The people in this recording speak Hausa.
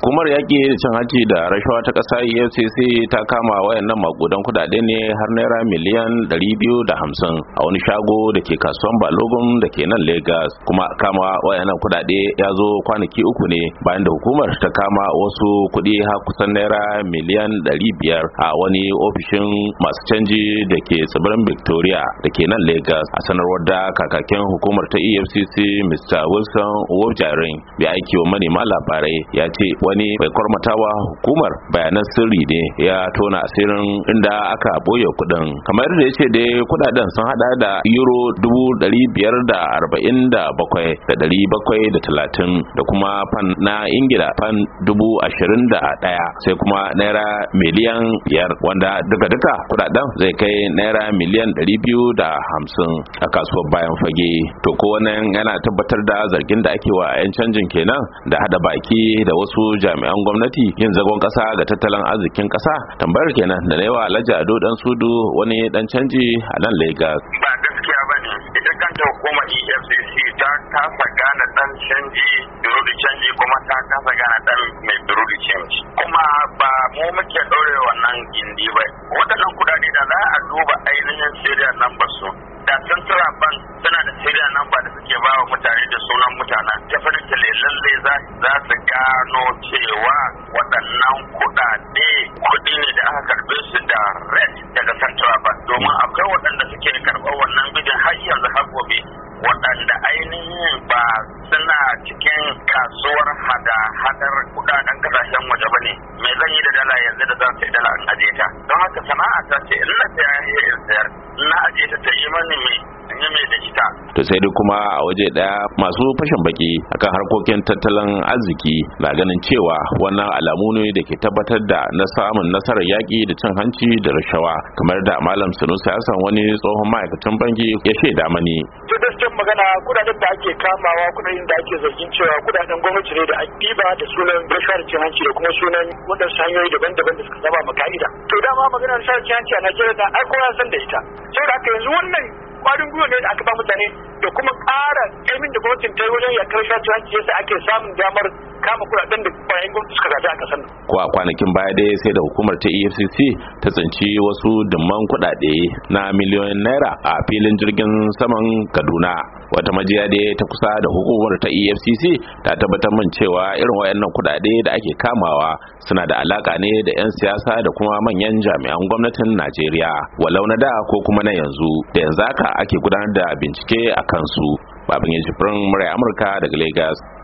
Hukumar yaƙi da cin hanci da rashawa ta ƙasa EFCC ta kama wayannan makudan kudade ne har naira miliyan 250 a wani shago da ke kasuwan Balogun da ke nan Lagos. Kuma kama wayannan kudade ya zo kwanaki uku ne bayan da hukumar ta kama wasu kuɗi har kusan naira miliyan 500 a wani ofishin masu canji da ke tsibirin Victoria da ke nan Lagos. A sanarwar da kakakin hukumar ta EFCC Mr. Wilson Wojarin bai aiki wa manema labarai ya ce wani bai kwarmatawa hukumar bayanan sirri ne ya tona asirin inda aka boye kudin, kamar da ya ce da kudaden sun hada da euro 547,730 da kuma fan na Ingila fan 21,000 sai kuma naira miliyan 5 wanda duka kudaden zai kai naira miliyan 250 a kasuwar bayan fage. To ko wannan yana tabbatar da zargin da ake wa 'yan canjin kenan da hada baki da wasu jami'an gwamnati yin zagon kasa ga tattalin arzikin kasa? Tambayar kenan da yawa Alhaji Ado Dan Sudu, wani dan canji a nan Lagos. Ba gaskiya bane, ita kanta hukumar EFCC ta kasa gane dan canji durudi canji, kuma ta kasa gane dan mai durudi canji, kuma ba mu muke dore wannan gindi ba. Waɗannan kudade da za a duba ainihin serial number su da Central Bank suna da serial number da suke ba wa mutane da sunan mutanen, definitely lalle za su gano cewa waɗannan kuɗi ne da aka karɓe su da red daga Central Bank, domin akwai waɗanda suke karɓar wannan bidin har yanzu har gobe, waɗanda ainihin ba suna cikin kasuwar hada-hadar kuɗaɗen kasashen waje ba ne. Me zan yi da dala yanzu da za su yi dala in aje ta? Don haka sana'a ta ce in na saya in sayar, na aje ta yi mani mai da ita. To sai dai kuma a waje daya masu fashin baki akan harkokin tattalin arziki na ganin cewa wannan alamu ne da ke tabbatar da na samun nasarar yaki da cin hanci da rashawa, kamar da Malam Sanusi Hassan, wani tsohon ma'aikacin banki, ya shaida mani. To gaskiyar magana, kudaden da ake kamawa, kudaden da ake zargin cewa kudaden gwamnati ne da ɗiba da sunan rashawa da cin hanci da kuma sunan wadansu hanyoyi daban-daban da suka saba ma ka'ida. To dama maganar rashawa da cin hanci a Najeriya da ai kowa san da ita. Saboda haka yanzu wannan kwarin gwiwa ne da aka ba mutane da kuma ƙara ƙaimin da gwamnatin ta yi wajen yakar rashawa yasa ake samun damar kama kuɗaɗen da bayan gwamnati suka gada a ƙasar nan. Ko a kwanakin baya dai sai da hukumar ta EFCC ta tsinci wasu dumman kuɗaɗe na miliyoyin naira a filin jirgin saman Kaduna. Wata majiya dai ta kusa da hukumar ta EFCC ta tabbatar min cewa irin wayannan kuɗaɗe da ake kamawa suna da alaka ne da 'yan siyasa da kuma manyan jami'an gwamnatin Najeriya, walau na da ko kuma na yanzu, da yanzu haka ake gudanar da bincike a kansu. Babin Yajibirin Murya Amurka daga Lagos.